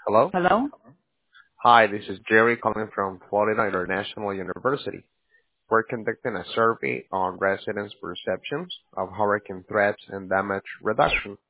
Hello. Hello? Hi, this is Jerry calling from Florida International University. We're conducting a survey on residents' perceptions of hurricane threats and damage reduction.